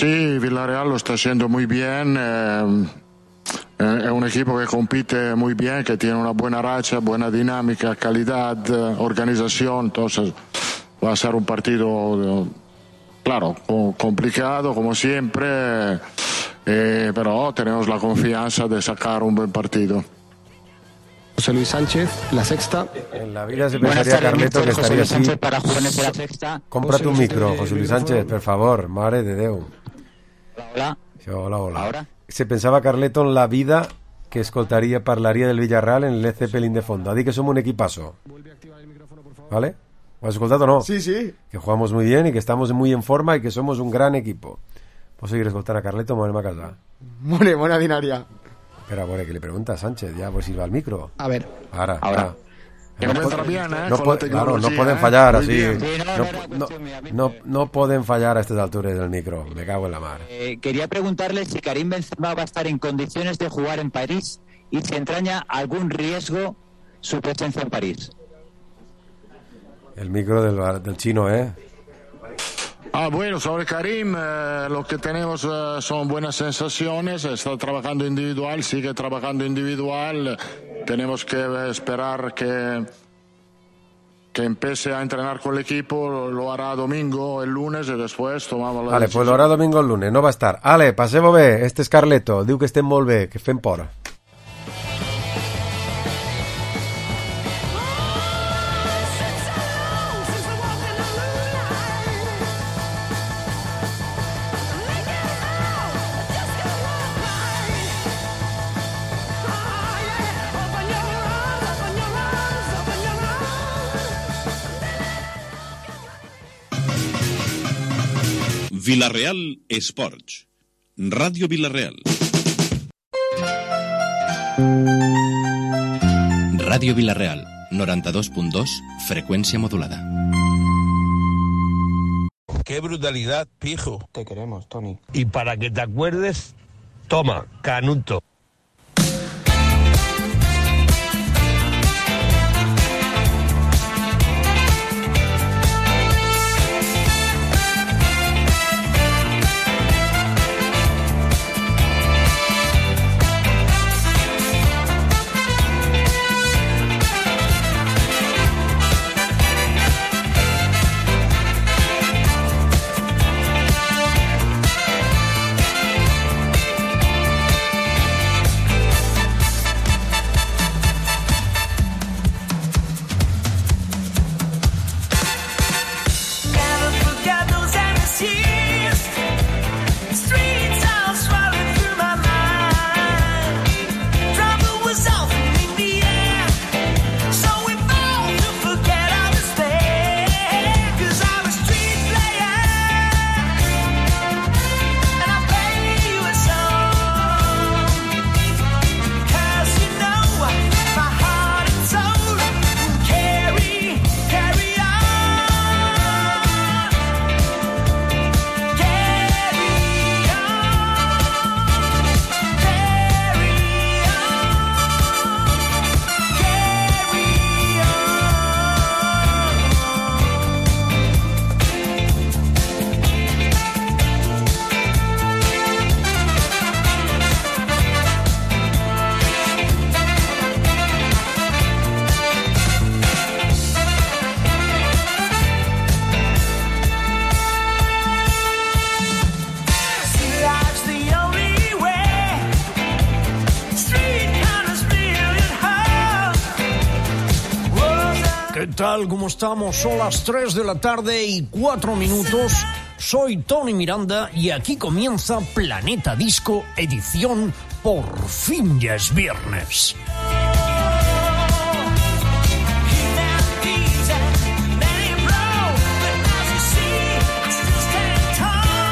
Sí, Villarreal lo está haciendo muy bien. Es un equipo que compite muy bien, que tiene una buena racha, buena dinámica, calidad, organización. Entonces va a ser un partido, claro, complicado como siempre, pero tenemos la confianza de sacar un buen partido. José Luis Sánchez, La Sexta. En la vida se pensaría, Carleto, que estaría así. Para Jóvenes de La Sexta. Cómprate un micro, José Luis Sánchez, por favor, mare de Déu. Hola. Hola. ¿Ahora? Se pensava, Carleto, en la vida que parlaria del Villarreal en el Led Zeppelin de fondo. Ha dit que somos un equipazo. ¿Vale? ¿Lo has escoltado o no? Sí. Que jugamos muy bien y que estamos muy en forma y que somos un gran equipo. ¿Puedo seguir escoltant a Carleto o m'anem a casa? Buena dinaria. Espera, bueno, que le pregunta a Sánchez, ya pues ir al micro. A ver. Ahora. Que no entra bien, Claro, no pueden fallar Muy así. bien. No pueden fallar a estas alturas del micro. Me cago en la mar. Quería preguntarle si Karim Benzema va a estar en condiciones de jugar en París y si entraña algún riesgo su presencia en París. El micro del chino, ¿eh? Bueno, sobre Karim, lo que tenemos son buenas sensaciones. Está trabajando individual, sigue trabajando individual. Tenemos que esperar que empiece a entrenar con el equipo. Lo hará domingo, el lunes, y después tomamos la decisión. Pues lo harà domingo el lunes, no va a estar. Passeu-ho bé, este és Carleto, diu que estem molt bé, que fem por. Villarreal Esports. Ràdio Villarreal. Ràdio Villarreal, 92.2, frecuencia modulada. ¡Qué brutalidad, pijo! Te queremos, Tony. Y para que te acuerdes, toma, Canuto. ¿Qué tal? ¿Cómo estamos? Son las 3 de la tarde y 4 minutos. Soy Tony Miranda y aquí comienza Planeta Disco, edición Por fin ya es viernes.